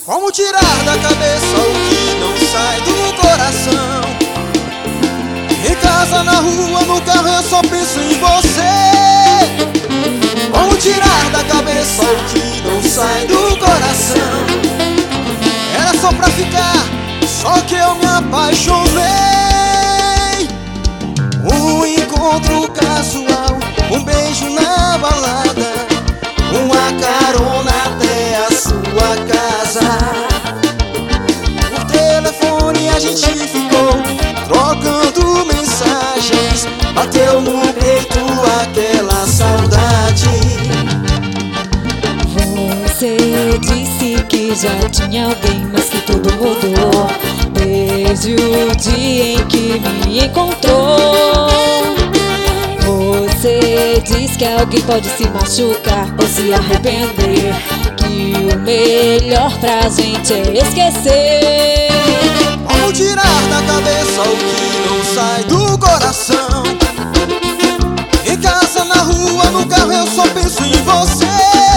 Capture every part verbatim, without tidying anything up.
Como tirar da cabeça o que não sai do coração? Em casa, na rua, no carro eu só penso em você. Como tirar da cabeça o que não sai do coração? Era só pra ficar, só que eu me apaixonei. Um encontro casual, um beijo na balada, uma carona até a sua casa. Por telefone a gente ficou trocando mensagens, bateu no peito aquela saudade. Você disse que já tinha alguém, mas que tudo mudou desde o dia em que me encontrou. Você diz que alguém pode se machucar ou se arrepender, que o melhor pra gente é esquecer. Como tirar da cabeça o que não sai do coração? Em casa, na rua, no carro eu só penso em você.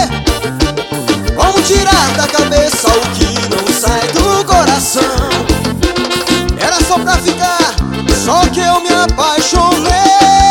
Como tirar da cabeça o que não sai do coração? Era só pra ficar, só que eu me apaixonei.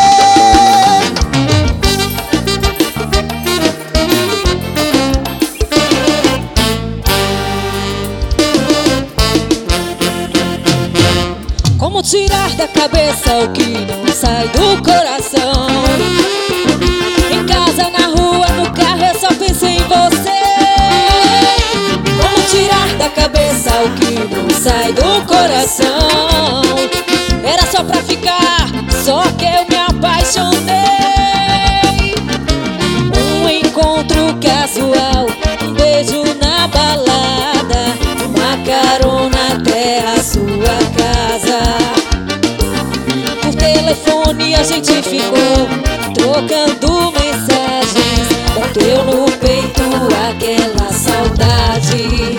Como tirar da cabeça o que não sai do coração? Em casa, na rua, no carro eu só penso em você. Como tirar da cabeça o que não sai do coração? Era só pra ficar, só que eu me apaixonei. Um encontro casual, um beijo na balada, uma carona até a sua casa. Por telefone a gente ficou trocando mensagens, bateu no peito aquela saudade.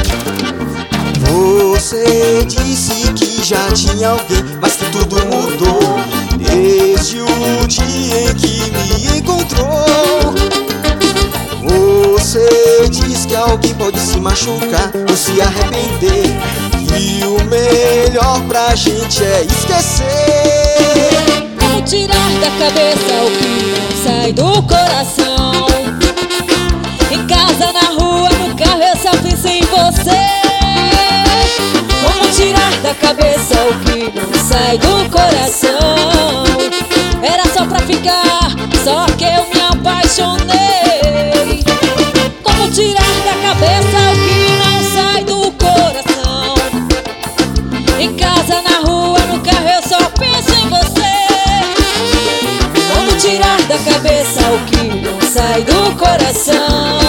Você disse que já tinha alguém, mas que tudo mudou desde o dia em que me encontrou. Você diz que alguém pode se machucar ou se arrepender, e o melhor pra gente é esquecer. Como tirar da cabeça o que não sai do coração? Em casa, na rua, no carro eu só penso em você. Como tirar da cabeça o que não sai do coração? Era só pra ficar, só que eu me apaixonei. Como tirar da cabeça o que não sai do coração? Em casa, na rua, no carro eu só penso em você. Como tirar da cabeça o que não sai do coração?